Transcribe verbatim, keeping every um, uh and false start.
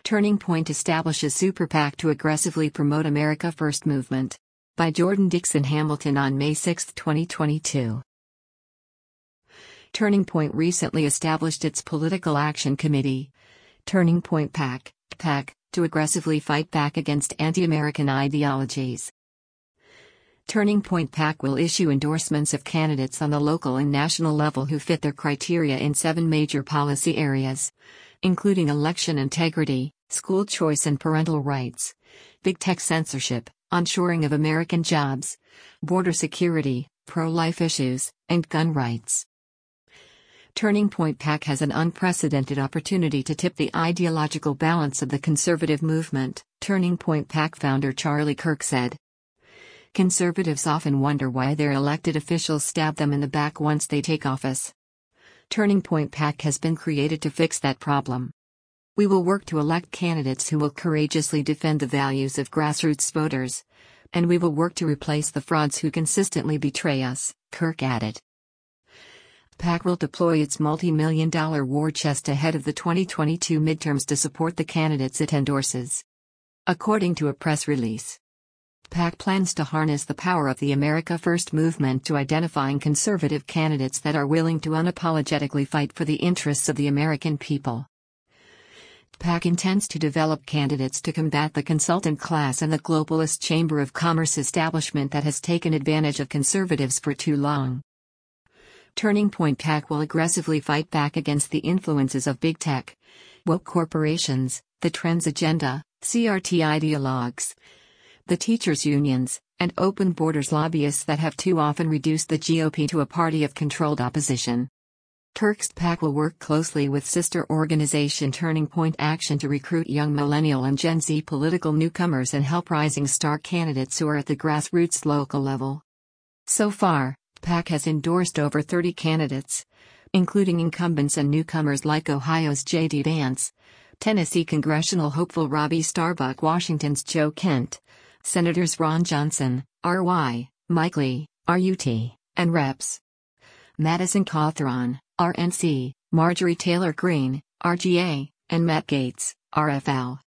Turning Point establishes Super PAC to aggressively promote America First movement. By Jordan Dixon Hamilton on May sixth, twenty twenty-two. Turning Point recently established its Political Action Committee, Turning Point PAC, PAC, to aggressively fight back against anti-American ideologies. Turning Point PAC will issue endorsements of candidates on the local and national level who fit their criteria in seven major policy areas, including election integrity, school choice and parental rights, big tech censorship, onshoring of American jobs, border security, pro-life issues, and gun rights. Turning Point PAC has an unprecedented opportunity to tip the ideological balance of the conservative movement, Turning Point PAC founder Charlie Kirk said. Conservatives often wonder why their elected officials stab them in the back once they take office. Turning Point PAC has been created to fix that problem. We will work to elect candidates who will courageously defend the values of grassroots voters, and we will work to replace the frauds who consistently betray us, Kirk added. PAC will deploy its multi-million dollar war chest ahead of the twenty twenty-two midterms to support the candidates it endorses. According to a press release, PAC plans to harness the power of the America First movement to identifying conservative candidates that are willing to unapologetically fight for the interests of the American people. PAC intends to develop candidates to combat the consultant class and the globalist Chamber of Commerce establishment that has taken advantage of conservatives for too long. Turning Point PAC will aggressively fight back against the influences of big tech, woke corporations, the trends agenda, C R T ideologues, the teachers' unions, and open borders lobbyists that have too often reduced the G O P to a party of controlled opposition. Kirk's PAC will work closely with sister organization Turning Point Action to recruit young millennial and Gen Z political newcomers and help rising star candidates who are at the grassroots local level. So far, PAC has endorsed over thirty candidates, including incumbents and newcomers like Ohio's J D Vance, Tennessee congressional hopeful Robbie Starbuck, Washington's Joe Kent, Senators Ron Johnson, R Y, Mike Lee, R U T, and Reps Madison Cawthron, R N C, Marjorie Taylor Greene, R G A, and Matt Gaetz, R F L.